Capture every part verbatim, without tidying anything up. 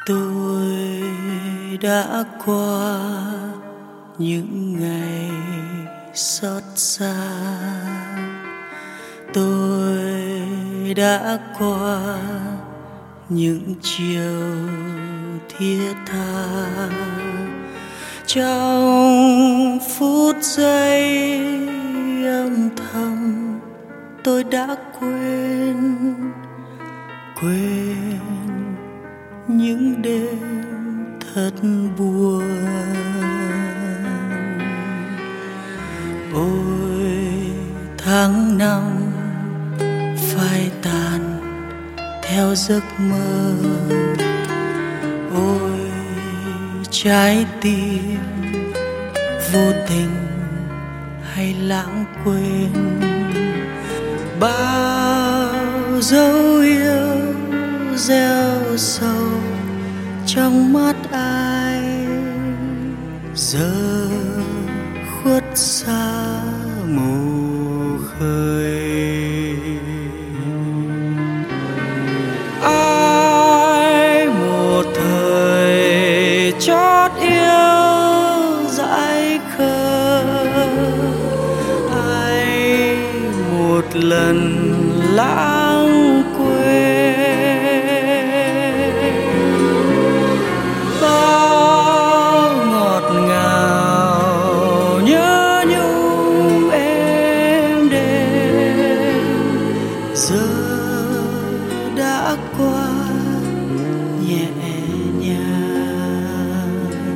Tôi đã qua những ngày xót xa, tôi đã qua những chiều thiết tha. Trong phút giây âm thầm tôi đã quên quên những đêm thật buồn. Ôi tháng năm phai tàn theo giấc mơ, ôi trái tim vô tình hay lãng quên. Bao dấu yêu gieo sầu trong mắt ai giờ khuất xa mù khơi. Ai một thời chót yêu dại khờ, ai một lần lãng quên. Bao ngọt ngào nhớ nhung em đêm giờ đã qua nhẹ nhàng.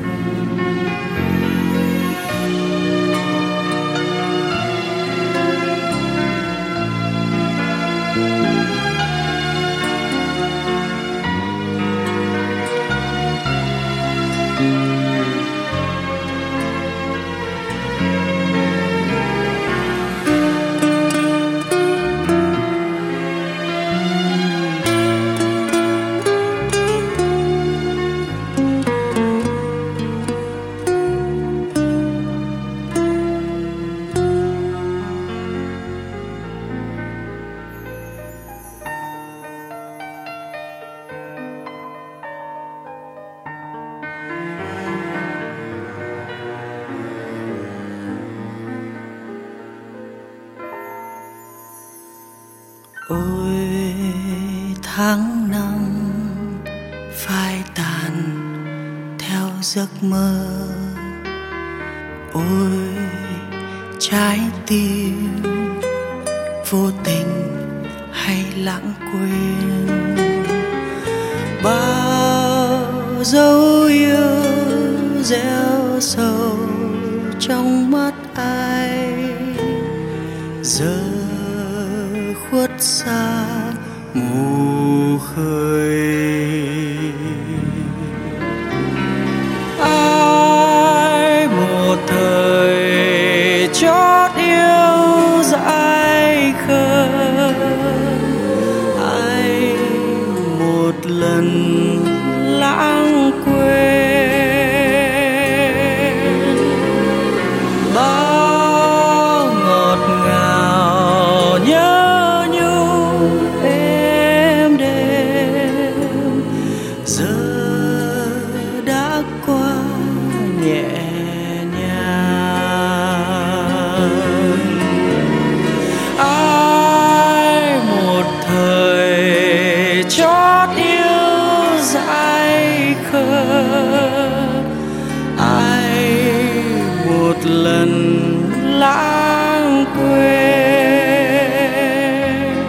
Ôi tháng năm phai tàn theo giấc mơ, ôi trái tim vô tình hay lãng quên. Bao dấu yêu gieo sầu trong mắt ai giờ khuất xa mù khơi. Ai một thời chót yêu dại khờ, ai một lần lãng quên. Bao ngọt ngào nhớ nhung em đêm giờ đã qua nhẹ nhàng. Ai một thời chót yêu dại khờ, ai một lần lãng quên.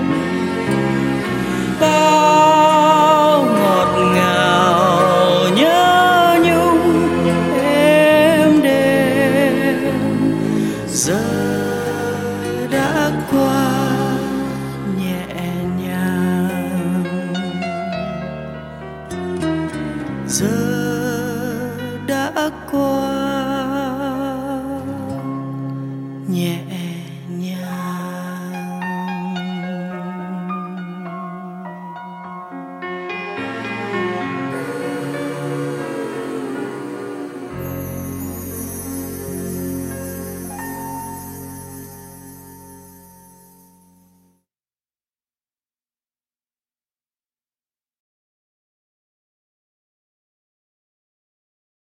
Bao ngọt ngào nhớ nhung em đêm giờ đã qua nhẹ nhàng. Giờ đã qua